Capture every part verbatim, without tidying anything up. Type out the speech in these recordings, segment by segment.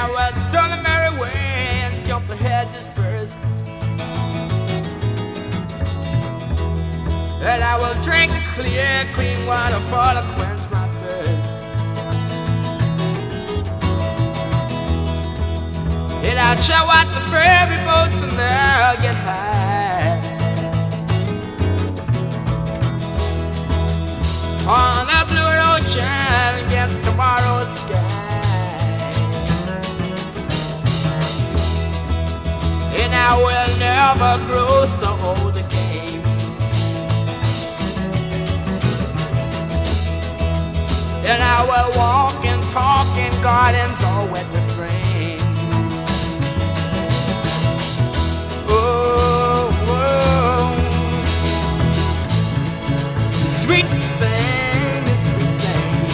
I will stroll the merry way and jump the hedges first. And I will drink the clear, clean water for to quench my thirst. And I'll show out the ferry boats and they'll get high on the blue ocean against tomorrow's sky. And I will never grow so old again. And I will walk and talk in gardens all wet with rain. Oh, oh. Sweet thing, sweet thing.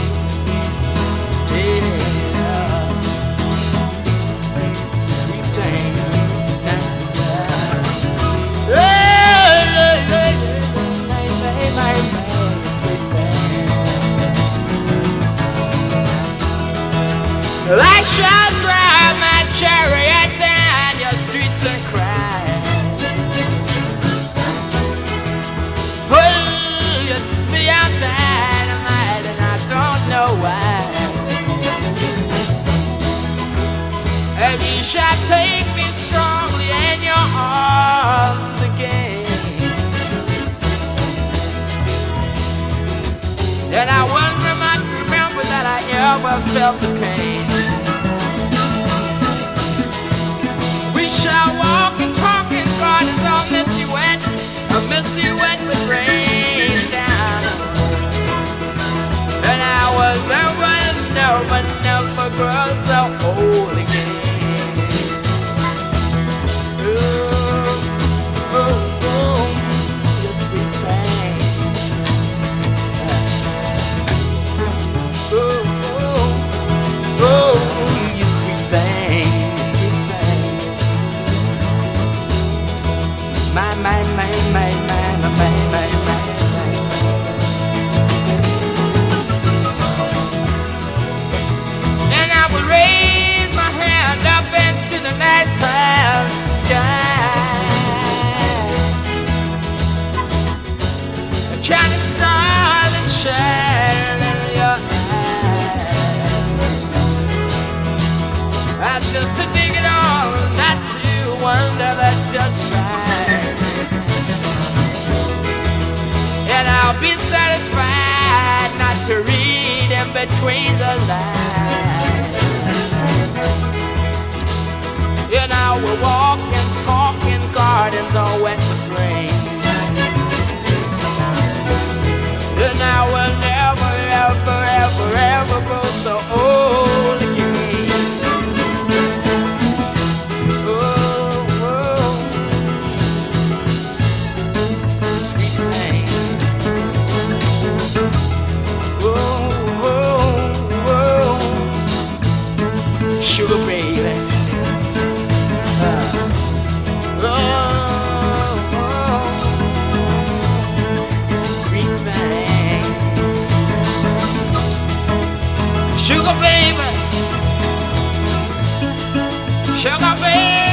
Yeah. Sweet thing. Hey, hey, hey, hey, hey, hey, hey, sweet thing. I shall drive my chariot down your streets and cry. Oh, it's beyond dynamite and I don't know why. And you shall take me strongly in your arms again. And I will not remember that I ever felt the pain. We shall walk and talk in gardens all misty wet, a misty wet with rain down. And I will never, never, never grow so old again. Ooh, ooh, ooh, you sweet thing. Ooh, ooh, ooh, you sweet thing, sweet thing. My, my, my, my, my, my, my, my, my, my. And I will raise my hand up into the night cloud sky. A Chinese star that shine in your eyes. That's just to dig it all, not to wonder, that's just right. And I'll be satisfied not to read in between the lines. And I will walk and talk in gardens all wet with rain. And I will never, ever, ever, ever grow so old again. Oh, oh, sweet thing. Oh, oh, oh, sugar baby. Uh, oh, oh, sweet thing. Sugar baby, sugar baby.